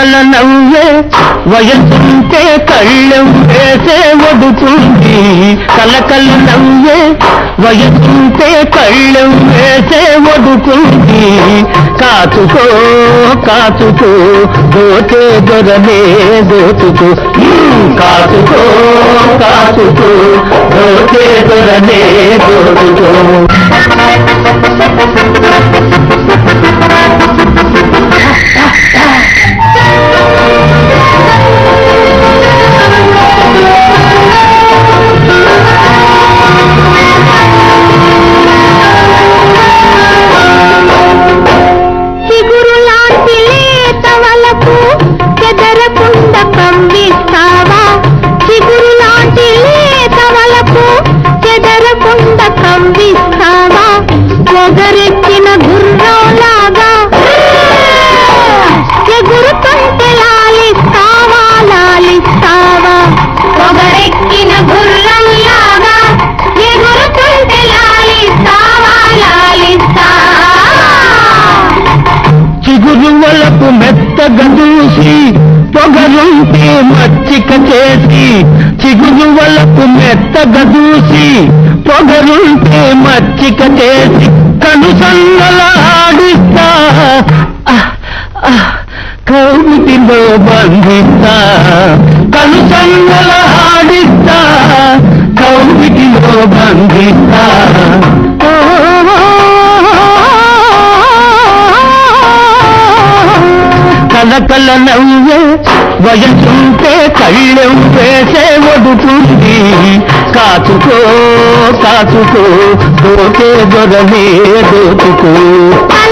కలకల నవ్వే వయసుంటే కళ్ళెం వేసే ఒడుతుంది కలకల నవ్వే వయసుంటే కళ్ళెం వేసే ఒడుతుంది కాచుకో కాచుకో దోచే దొరనే దోచుకో కాచుకో కాచుకో దోచే దొరనే దోచుకో పొగరెక్కిన గుర్రంలాగా ఎగురుతుంటే లాలిస్తావా లాలిస్తావా పొగరెక్కిన గుర్రంలాగా ఎగురుతుంటే లాలిస్తావా లాలిస్తావా చిగురువలకు మెత్తగా దూసి పొగరుంటే మచ్చిక చేసి చిగురువలకు మెత్తగా దూసి పొగరుంటే మచ్చిక చేసి కనుసన్నల ఆడిస్తా కౌమిటిలో బంధిస్తా కనుసన్నల ఆడిస్తా కౌమిటిలో బంధిస్తా కలకల నవ్వే వయసుంటే కళ్ళెం వేసే ఒడుతుంది కాచుకో కాచుకో దోచే దొరనే దోచుకో